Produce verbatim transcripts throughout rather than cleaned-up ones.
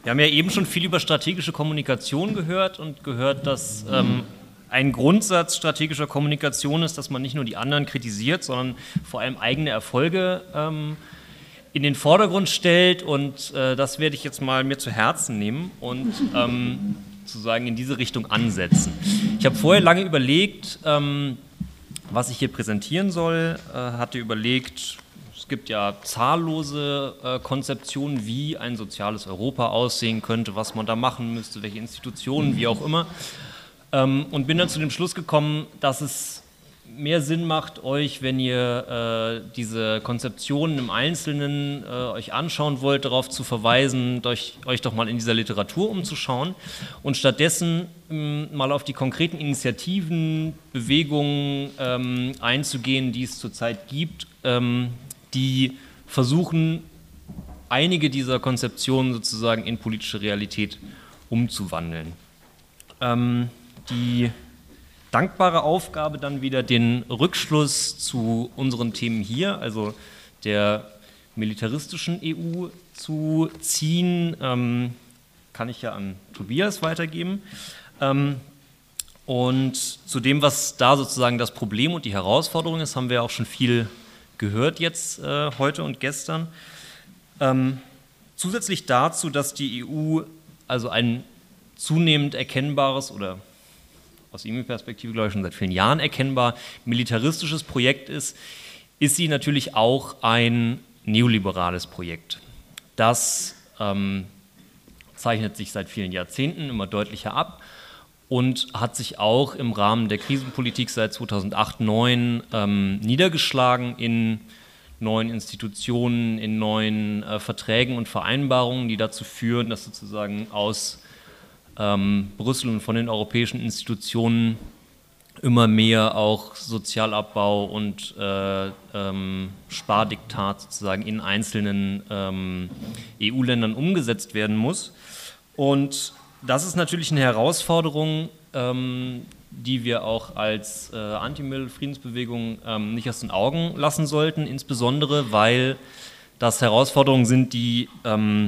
Wir haben ja eben schon viel über strategische Kommunikation gehört und gehört, dass ähm, ein Grundsatz strategischer Kommunikation ist, dass man nicht nur die anderen kritisiert, sondern vor allem eigene Erfolge ähm, in den Vordergrund stellt. Und äh, das werde ich jetzt mal mir zu Herzen nehmen und ähm, sozusagen in diese Richtung ansetzen. Ich habe vorher lange überlegt, ähm, was ich hier präsentieren soll, äh, hatte überlegt, es gibt ja zahllose äh, Konzeptionen, wie ein soziales Europa aussehen könnte, was man da machen müsste, welche Institutionen, wie auch immer. Ähm, und bin dann zu dem Schluss gekommen, dass es mehr Sinn macht, euch, wenn ihr äh, diese Konzeptionen im Einzelnen äh, euch anschauen wollt, darauf zu verweisen, euch, euch doch mal in dieser Literatur umzuschauen und stattdessen ähm, mal auf die konkreten Initiativen, Bewegungen ähm, einzugehen, die es zurzeit gibt, ähm, die versuchen, einige dieser Konzeptionen sozusagen in politische Realität umzuwandeln. Ähm, die dankbare Aufgabe dann wieder, den Rückschluss zu unseren Themen hier, also der militaristischen E U, zu ziehen, ähm, kann ich ja an Tobias weitergeben. Ähm, und zu dem, was da sozusagen das Problem und die Herausforderung ist, haben wir auch schon viel gehört jetzt äh, heute und gestern. Ähm, zusätzlich dazu, dass die E U also ein zunehmend erkennbares oder aus E U-Perspektive, glaube ich, schon seit vielen Jahren erkennbar militaristisches Projekt ist, ist sie natürlich auch ein neoliberales Projekt. Das ähm, zeichnet sich seit vielen Jahrzehnten immer deutlicher ab und hat sich auch im Rahmen der Krisenpolitik seit zweitausendacht neun ähm, niedergeschlagen in neuen Institutionen, in neuen äh, Verträgen und Vereinbarungen, die dazu führen, dass sozusagen aus ähm, Brüssel und von den europäischen Institutionen immer mehr auch Sozialabbau und äh, ähm, Spardiktat sozusagen in einzelnen ähm, E U-Ländern umgesetzt werden muss. Und das ist natürlich eine Herausforderung, ähm, die wir auch als äh, Anti-Müll-Friedensbewegung ähm, nicht aus den Augen lassen sollten, insbesondere weil das Herausforderungen sind, die ähm,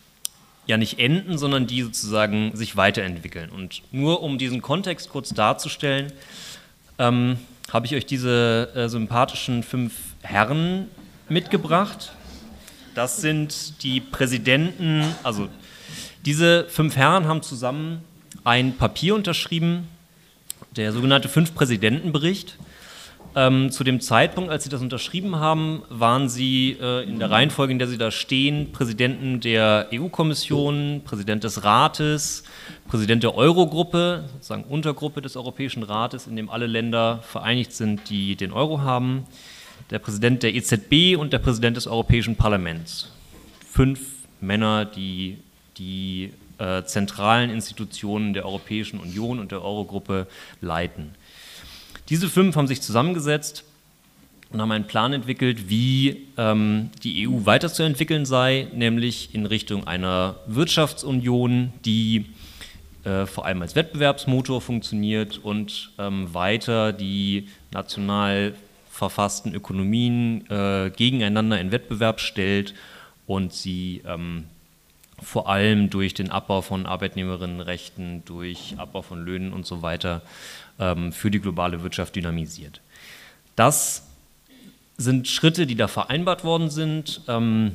ja nicht enden, sondern die sozusagen sich weiterentwickeln. Und nur um diesen Kontext kurz darzustellen, ähm, habe ich euch diese äh, sympathischen fünf Herren mitgebracht. Das sind die Präsidenten, also diese fünf Herren haben zusammen ein Papier unterschrieben, der sogenannte Fünf-Präsidenten-Bericht. Ähm, zu dem Zeitpunkt, als sie das unterschrieben haben, waren sie äh, in der Reihenfolge, in der sie da stehen, Präsidenten der E U-Kommission, Präsident des Rates, Präsident der Eurogruppe, sozusagen Untergruppe des Europäischen Rates, in dem alle Länder vereinigt sind, die den Euro haben, der Präsident der E Z B und der Präsident des Europäischen Parlaments. Fünf Männer, die die äh, zentralen Institutionen der Europäischen Union und der Eurogruppe leiten. Diese fünf haben sich zusammengesetzt und haben einen Plan entwickelt, wie ähm, die E U weiterzuentwickeln sei, nämlich in Richtung einer Wirtschaftsunion, die äh, vor allem als Wettbewerbsmotor funktioniert und ähm, weiter die national verfassten Ökonomien äh, gegeneinander in Wettbewerb stellt und sie ähm, vor allem durch den Abbau von Arbeitnehmerinnenrechten, durch Abbau von Löhnen und so weiter ähm, für die globale Wirtschaft dynamisiert. Das sind Schritte, die da vereinbart worden sind, ähm,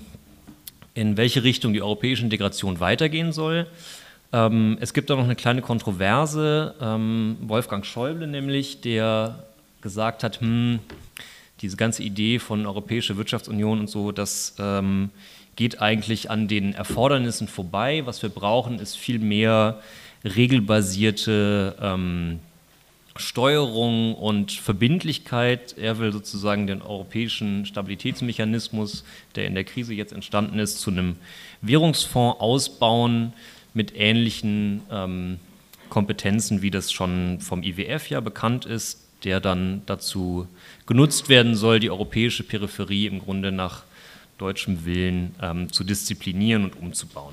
in welche Richtung die europäische Integration weitergehen soll. Ähm, es gibt da noch eine kleine Kontroverse, ähm, Wolfgang Schäuble nämlich, der gesagt hat, hm, diese ganze Idee von Europäischer Wirtschaftsunion und so, das ähm, geht eigentlich an den Erfordernissen vorbei. Was wir brauchen, ist viel mehr regelbasierte ähm, Steuerung und Verbindlichkeit. Er will sozusagen den europäischen Stabilitätsmechanismus, der in der Krise jetzt entstanden ist, zu einem Währungsfonds ausbauen mit ähnlichen ähm, Kompetenzen, wie das schon vom I W F ja bekannt ist, der dann dazu genutzt werden soll, die europäische Peripherie im Grunde nach deutschem Willen ähm, zu disziplinieren und umzubauen.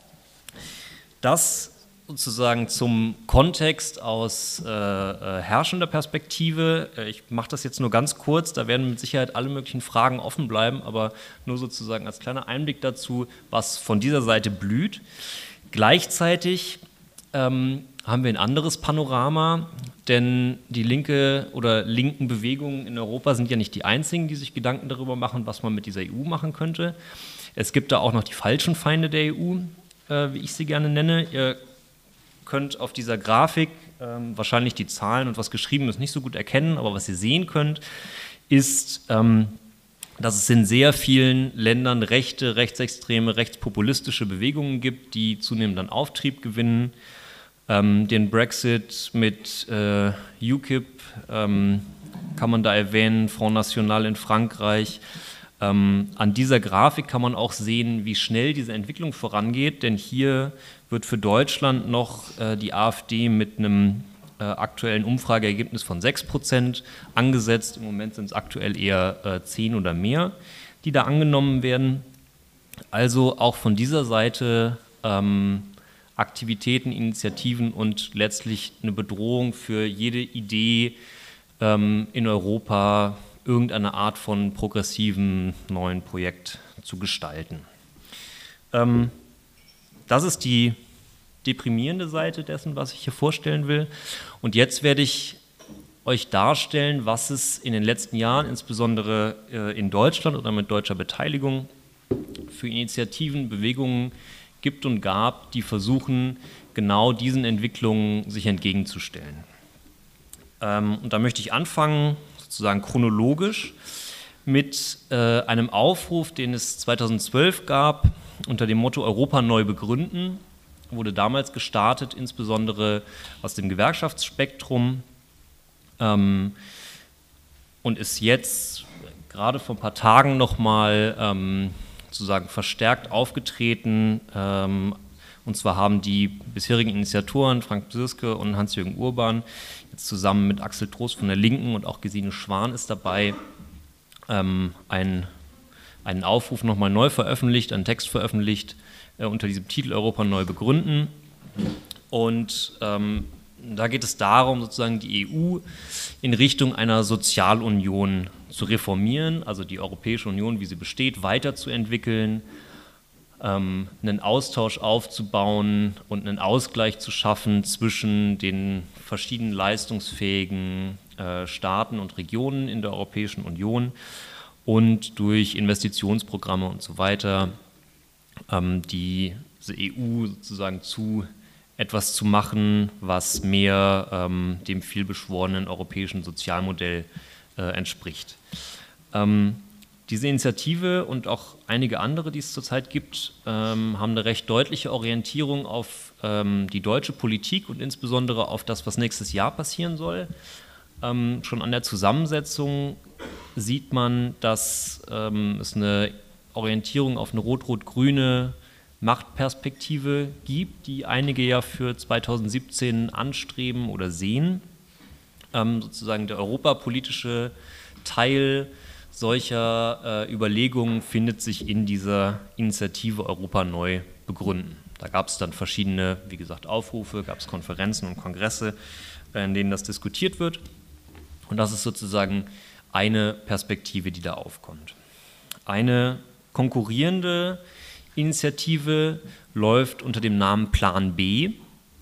Das sozusagen zum Kontext aus äh, äh, herrschender Perspektive. Ich mache das jetzt nur ganz kurz, da werden mit Sicherheit alle möglichen Fragen offen bleiben, aber nur sozusagen als kleiner Einblick dazu, was von dieser Seite blüht. Gleichzeitig ähm, haben wir ein anderes Panorama, denn die linke oder linken Bewegungen in Europa sind ja nicht die einzigen, die sich Gedanken darüber machen, was man mit dieser E U machen könnte. Es gibt da auch noch die falschen Feinde der E U, äh, wie ich sie gerne nenne. Ihr könnt auf dieser Grafik ähm, wahrscheinlich die Zahlen und was geschrieben ist nicht so gut erkennen, aber was ihr sehen könnt, ist, ähm, dass es in sehr vielen Ländern rechte, rechtsextreme, rechtspopulistische Bewegungen gibt, die zunehmend an Auftrieb gewinnen. Ähm, den Brexit mit äh, U K I P ähm, kann man da erwähnen, Front National in Frankreich. Ähm, an dieser Grafik kann man auch sehen, wie schnell diese Entwicklung vorangeht, denn hier wird für Deutschland noch äh, die AfD mit einem äh, aktuellen Umfrageergebnis von sechs Prozent angesetzt. Im Moment sind es aktuell eher äh, zehn oder mehr, die da angenommen werden. Also auch von dieser Seite ähm, Aktivitäten, Initiativen und letztlich eine Bedrohung für jede Idee ähm, in Europa, irgendeine Art von progressiven neuen Projekt zu gestalten. Ähm, das ist die deprimierende Seite dessen, was ich hier vorstellen will. Und jetzt werde ich euch darstellen, was es in den letzten Jahren, insbesondere äh, in Deutschland oder mit deutscher Beteiligung, für Initiativen, Bewegungen gibt und gab, die versuchen, genau diesen Entwicklungen sich entgegenzustellen. Ähm, und da möchte ich anfangen, sozusagen chronologisch, mit äh, einem Aufruf, den es zweitausendzwölf gab, unter dem Motto Europa neu begründen, wurde damals gestartet, insbesondere aus dem Gewerkschaftsspektrum, ähm, und ist jetzt gerade vor ein paar Tagen nochmal ähm, sozusagen verstärkt aufgetreten. Ähm, und zwar haben die bisherigen Initiatoren, Frank Bsirske und Hans-Jürgen Urban, jetzt zusammen mit Axel Trost von der Linken und auch Gesine Schwan ist dabei, ähm, ein, einen Aufruf nochmal neu veröffentlicht, einen Text veröffentlicht äh, unter diesem Titel Europa neu begründen. Und ähm, da geht es darum, sozusagen die E U in Richtung einer Sozialunion zu reformieren, also die Europäische Union, wie sie besteht, weiterzuentwickeln, ähm, einen Austausch aufzubauen und einen Ausgleich zu schaffen zwischen den verschiedenen leistungsfähigen äh, Staaten und Regionen in der Europäischen Union und durch Investitionsprogramme und so weiter ähm, die, diese E U sozusagen zu etwas zu machen, was mehr ähm, dem vielbeschworenen europäischen Sozialmodell äh, entspricht. Ähm, diese Initiative und auch einige andere, die es zurzeit gibt, ähm, haben eine recht deutliche Orientierung auf ähm, die deutsche Politik und insbesondere auf das, was nächstes Jahr passieren soll. Ähm, schon an der Zusammensetzung sieht man, dass ähm, es eine Orientierung auf eine rot-rot-grüne Machtperspektive gibt, die einige ja für zweitausendsiebzehn anstreben oder sehen. Ähm, sozusagen der europapolitische Teil solcher äh, Überlegungen findet sich in dieser Initiative Europa neu begründen. Da gab es dann verschiedene, wie gesagt, Aufrufe, gab es Konferenzen und Kongresse, äh, in denen das diskutiert wird. Und das ist sozusagen eine Perspektive, die da aufkommt. Eine konkurrierende Initiative läuft unter dem Namen Plan B.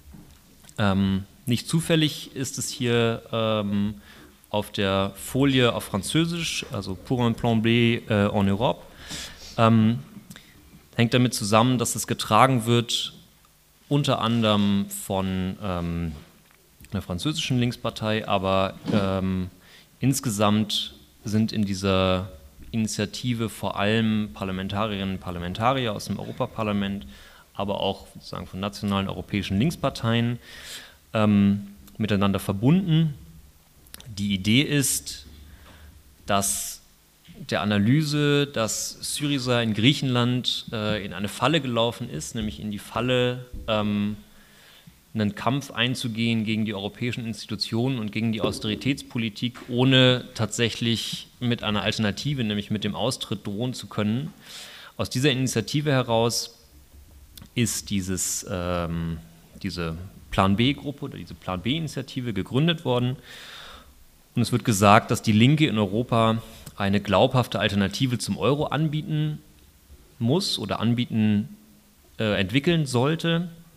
Ähm, nicht zufällig ist es hier ähm, auf der Folie auf Französisch, also Pour un Plan B äh, en Europe. Ähm, hängt damit zusammen, dass es getragen wird unter anderem von ähm, einer französischen Linkspartei, aber ähm, insgesamt sind in dieser Initiative vor allem Parlamentarierinnen und Parlamentarier aus dem Europaparlament, aber auch sozusagen von nationalen europäischen Linksparteien ähm, miteinander verbunden. Die Idee ist, dass der Analyse, dass Syriza in Griechenland äh, in eine Falle gelaufen ist, nämlich in die Falle, ähm, einen Kampf einzugehen gegen die europäischen Institutionen und gegen die Austeritätspolitik, ohne tatsächlich mit einer Alternative, nämlich mit dem Austritt, drohen zu können. Aus dieser Initiative heraus ist dieses, ähm, diese Plan B-Gruppe oder diese Plan B-Initiative gegründet worden. Und es wird gesagt, dass die Linke in Europa eine glaubhafte Alternative zum Euro anbieten muss oder anbieten, äh, entwickeln sollte.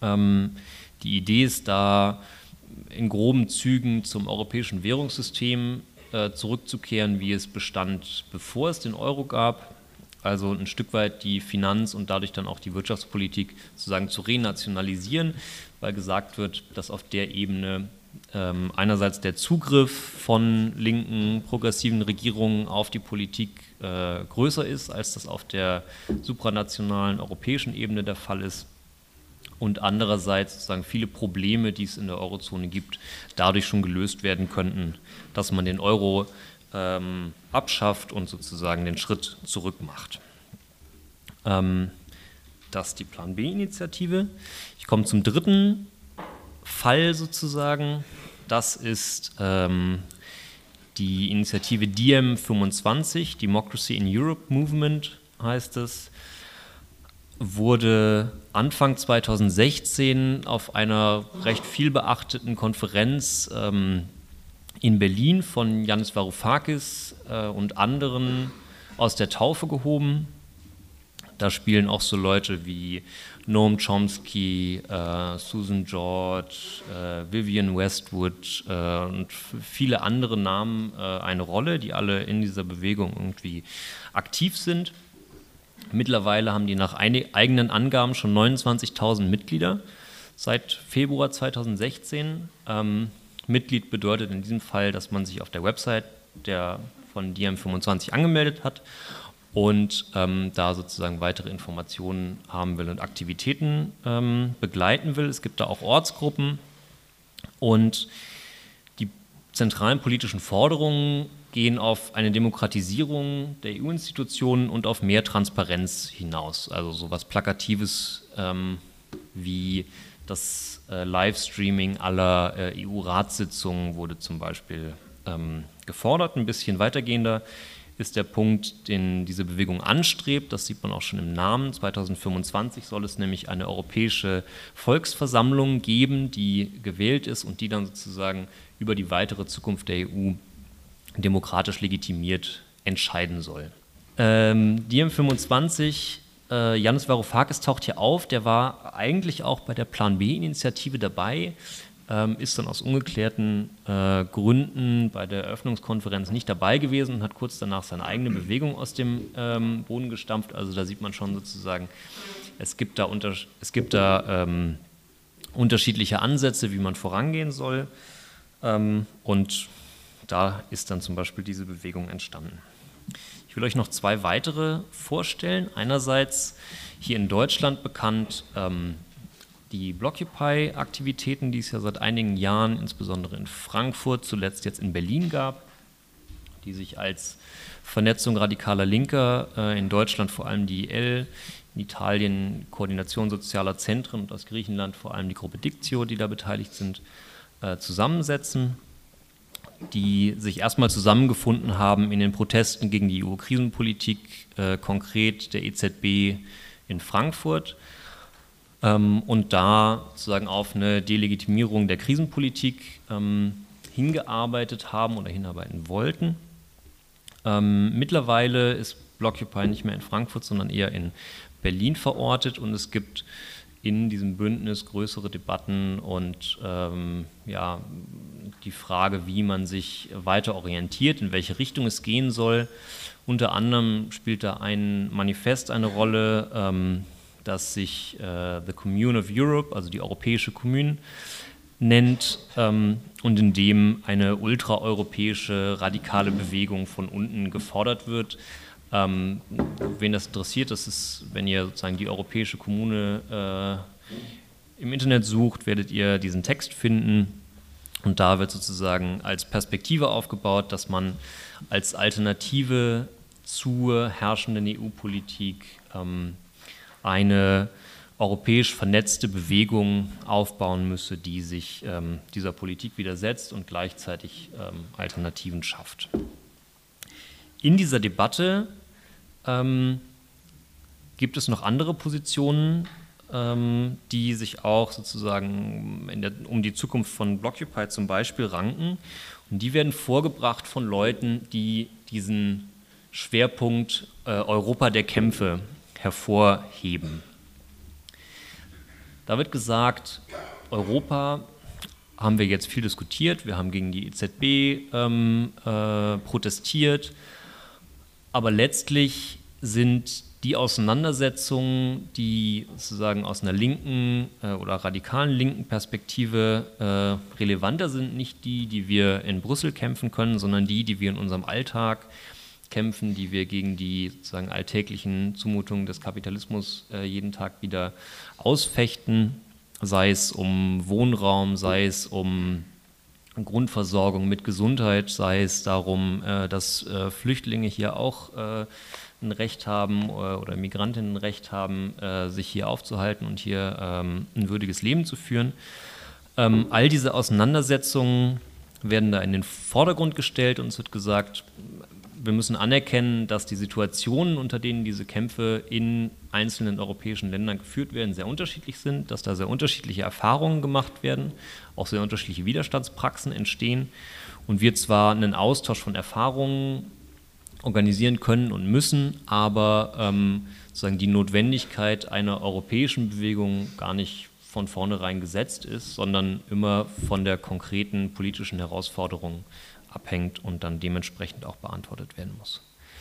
Ähm, die Idee ist da, in groben Zügen zum europäischen Währungssystem äh, zurückzukehren, wie es bestand, bevor es den Euro gab. Also ein Stück weit die Finanz- und dadurch dann auch die Wirtschaftspolitik sozusagen zu renationalisieren, weil gesagt wird, dass auf der Ebene ähm, einerseits der Zugriff von linken, progressiven Regierungen auf die Politik äh, größer ist, als das auf der supranationalen europäischen Ebene der Fall ist. Und andererseits sozusagen viele Probleme, die es in der Eurozone gibt, dadurch schon gelöst werden könnten, dass man den Euro ähm, abschafft und sozusagen den Schritt zurück macht. Ähm, das ist die Plan B-Initiative. Ich komme zum dritten Fall sozusagen. Das ist ähm, die Initiative D M fünfundzwanzig, Democracy in Europe Movement heißt es. Wurde Anfang zweitausendsechzehn auf einer recht viel beachteten Konferenz ähm, in Berlin von Yanis Varoufakis äh, und anderen aus der Taufe gehoben. Da spielen auch so Leute wie Noam Chomsky, äh, Susan George, äh, Vivienne Westwood äh, und viele andere Namen äh, eine Rolle, die alle in dieser Bewegung irgendwie aktiv sind. Mittlerweile haben die nach eigenen Angaben schon neunundzwanzigtausend Mitglieder seit Februar zweitausendsechzehn. Ähm, Mitglied bedeutet in diesem Fall, dass man sich auf der Website der von D M fünfundzwanzig angemeldet hat und ähm, da sozusagen weitere Informationen haben will und Aktivitäten ähm, begleiten will. Es gibt da auch Ortsgruppen und die zentralen politischen Forderungen gehen auf eine Demokratisierung der E U-Institutionen und auf mehr Transparenz hinaus. Also so was Plakatives ähm, wie das äh, Livestreaming aller äh, E U-Ratssitzungen wurde zum Beispiel ähm, gefordert. Ein bisschen weitergehender ist der Punkt, den diese Bewegung anstrebt. Das sieht man auch schon im Namen. zweitausendfünfundzwanzig soll es nämlich eine europäische Volksversammlung geben, die gewählt ist und die dann sozusagen über die weitere Zukunft der E U demokratisch legitimiert entscheiden soll. Ähm, D M fünfundzwanzig, äh, Yanis Varoufakis taucht hier auf, der war eigentlich auch bei der Plan B-Initiative dabei, ähm, ist dann aus ungeklärten äh, Gründen bei der Eröffnungskonferenz nicht dabei gewesen und hat kurz danach seine eigene Bewegung aus dem ähm, Boden gestampft. Also da sieht man schon sozusagen, es gibt da, unter, es gibt da ähm, unterschiedliche Ansätze, wie man vorangehen soll, ähm, und da ist dann zum Beispiel diese Bewegung entstanden. Ich will euch noch zwei weitere vorstellen. Einerseits hier in Deutschland bekannt ähm, die Blockupy-Aktivitäten, die es ja seit einigen Jahren, insbesondere in Frankfurt, zuletzt jetzt in Berlin gab, die sich als Vernetzung radikaler Linker äh, in Deutschland vor allem die I L, in Italien Koordination sozialer Zentren und aus Griechenland vor allem die Gruppe Dictio, die da beteiligt sind, äh, zusammensetzen, die sich erstmal zusammengefunden haben in den Protesten gegen die E U-Krisenpolitik, äh, konkret der E Z B in Frankfurt, ähm, und da sozusagen auf eine Delegitimierung der Krisenpolitik ähm, hingearbeitet haben oder hinarbeiten wollten. Ähm, mittlerweile ist Blockupy nicht mehr in Frankfurt, sondern eher in Berlin verortet und es gibt in diesem Bündnis größere Debatten und ähm, ja, die Frage, wie man sich weiter orientiert, in welche Richtung es gehen soll. Unter anderem spielt da ein Manifest eine Rolle, ähm, das sich äh, The Commune of Europe, also die Europäische Kommune, nennt ähm, und in dem eine ultraeuropäische radikale Bewegung von unten gefordert wird. Ähm, wen das interessiert, das ist, wenn ihr sozusagen die Europäische Kommune äh, im Internet sucht, werdet ihr diesen Text finden und da wird sozusagen als Perspektive aufgebaut, dass man als Alternative zur herrschenden E U-Politik ähm, eine europäisch vernetzte Bewegung aufbauen müsse, die sich ähm, dieser Politik widersetzt und gleichzeitig ähm, Alternativen schafft. In dieser Debatte ähm, gibt es noch andere Positionen, ähm, die sich auch sozusagen in der, um die Zukunft von Blockupy zum Beispiel ranken. Und die werden vorgebracht von Leuten, die diesen Schwerpunkt äh, Europa der Kämpfe hervorheben. Da wird gesagt, Europa haben wir jetzt viel diskutiert, wir haben gegen die E Z B ähm, äh, protestiert, aber letztlich sind die Auseinandersetzungen, die sozusagen aus einer linken äh, oder radikalen linken Perspektive äh, relevanter sind, nicht die, die wir in Brüssel kämpfen können, sondern die, die wir in unserem Alltag kämpfen, die wir gegen die sozusagen alltäglichen Zumutungen des Kapitalismus äh, jeden Tag wieder ausfechten, sei es um Wohnraum, sei es um Grundversorgung mit Gesundheit, sei es darum, äh, dass äh, Flüchtlinge hier auch äh, ein Recht haben oder, oder Migrantinnen ein Recht haben, äh, sich hier aufzuhalten und hier ähm, ein würdiges Leben zu führen. Ähm, all diese Auseinandersetzungen werden da in den Vordergrund gestellt und es wird gesagt, wir müssen anerkennen, dass die Situationen, unter denen diese Kämpfe in einzelnen europäischen Ländern geführt werden, sehr unterschiedlich sind, dass da sehr unterschiedliche Erfahrungen gemacht werden, auch sehr unterschiedliche Widerstandspraxen entstehen und wir zwar einen Austausch von Erfahrungen organisieren können und müssen, aber ähm, sozusagen die Notwendigkeit einer europäischen Bewegung gar nicht von vornherein gesetzt ist, sondern immer von der konkreten politischen Herausforderung abhängt und dann dementsprechend auch beantwortet werden muss.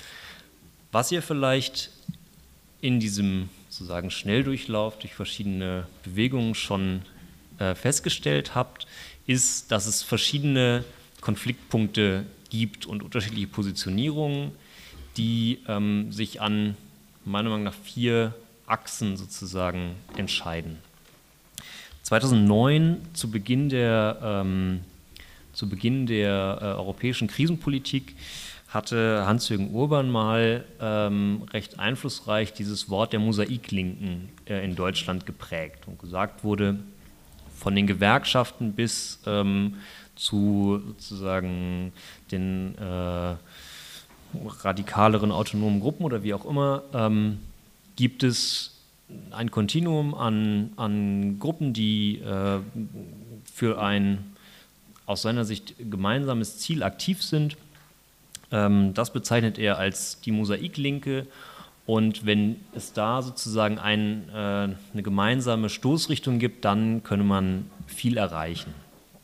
Was ihr vielleicht in diesem sozusagen Schnelldurchlauf durch verschiedene Bewegungen schon äh, festgestellt habt, ist, dass es verschiedene Konfliktpunkte gibt und unterschiedliche Positionierungen, die ähm, sich an meiner Meinung nach vier Achsen sozusagen entscheiden. zweitausendneun, zu Beginn der ähm, Zu Beginn der äh, europäischen Krisenpolitik hatte Hans-Jürgen Urban mal ähm, recht einflussreich dieses Wort der Mosaiklinken äh, in Deutschland geprägt und gesagt wurde, von den Gewerkschaften bis ähm, zu sozusagen den äh, radikaleren autonomen Gruppen oder wie auch immer, ähm, gibt es ein Kontinuum an, an Gruppen, die äh, für ein aus seiner Sicht gemeinsames Ziel aktiv sind. Ähm, das bezeichnet er als die Mosaiklinke und wenn es da sozusagen ein, äh, eine gemeinsame Stoßrichtung gibt, dann könne man viel erreichen.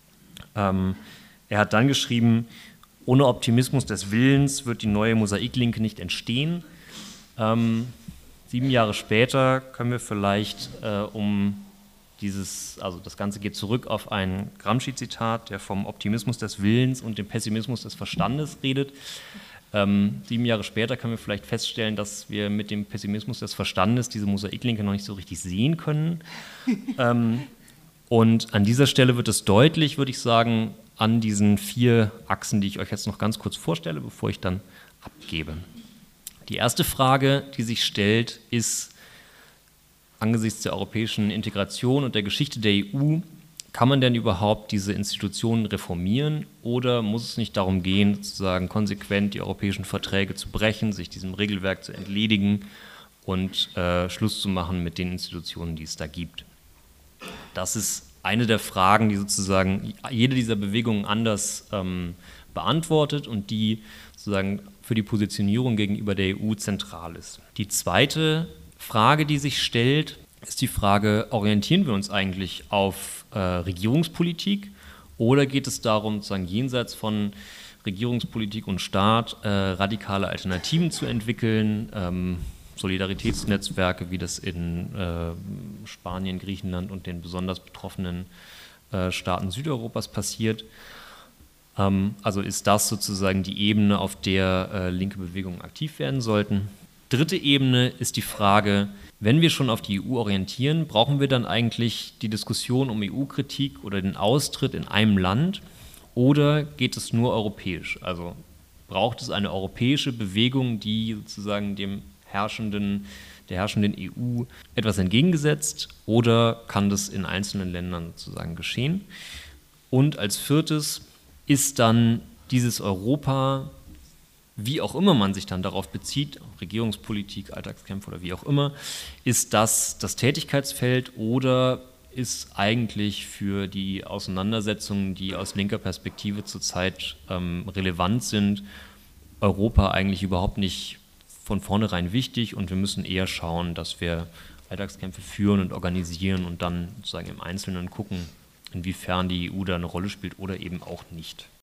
Ähm, er hat dann geschrieben, ohne Optimismus des Willens wird die neue Mosaiklinke nicht entstehen. Ähm, sieben Jahre später können wir vielleicht äh, um Dieses, also das Ganze geht zurück auf ein Gramsci-Zitat, der vom Optimismus des Willens und dem Pessimismus des Verstandes redet. Ähm, sieben Jahre später können wir vielleicht feststellen, dass wir mit dem Pessimismus des Verstandes diese Mosaiklinke noch nicht so richtig sehen können. ähm, und an dieser Stelle wird es deutlich, würde ich sagen, an diesen vier Achsen, die ich euch jetzt noch ganz kurz vorstelle, bevor ich dann abgebe. Die erste Frage, die sich stellt, ist, angesichts der europäischen Integration und der Geschichte der E U, kann man denn überhaupt diese Institutionen reformieren oder muss es nicht darum gehen, sozusagen konsequent die europäischen Verträge zu brechen, sich diesem Regelwerk zu entledigen und äh, Schluss zu machen mit den Institutionen, die es da gibt? Das ist eine der Fragen, die sozusagen jede dieser Bewegungen anders ähm, beantwortet und die sozusagen für die Positionierung gegenüber der E U zentral ist. Die zweite Frage, die sich stellt, ist die Frage, orientieren wir uns eigentlich auf äh, Regierungspolitik oder geht es darum, sozusagen jenseits von Regierungspolitik und Staat äh, radikale Alternativen zu entwickeln, ähm, Solidaritätsnetzwerke, wie das in äh, Spanien, Griechenland und den besonders betroffenen äh, Staaten Südeuropas passiert. Ähm, also ist das sozusagen die Ebene, auf der äh, linke Bewegungen aktiv werden sollten. Dritte Ebene ist die Frage, wenn wir schon auf die E U orientieren, brauchen wir dann eigentlich die Diskussion um E U-Kritik oder den Austritt in einem Land oder geht es nur europäisch? Also braucht es eine europäische Bewegung, die sozusagen dem herrschenden, der herrschenden E U etwas entgegengesetzt oder kann das in einzelnen Ländern sozusagen geschehen? Und als viertes ist dann dieses Europa, wie auch immer man sich dann darauf bezieht, Regierungspolitik, Alltagskämpfe oder wie auch immer, ist das das Tätigkeitsfeld oder ist eigentlich für die Auseinandersetzungen, die aus linker Perspektive zurzeit ähm, relevant sind, Europa eigentlich überhaupt nicht von vornherein wichtig und wir müssen eher schauen, dass wir Alltagskämpfe führen und organisieren und dann sozusagen im Einzelnen gucken, inwiefern die E U da eine Rolle spielt oder eben auch nicht.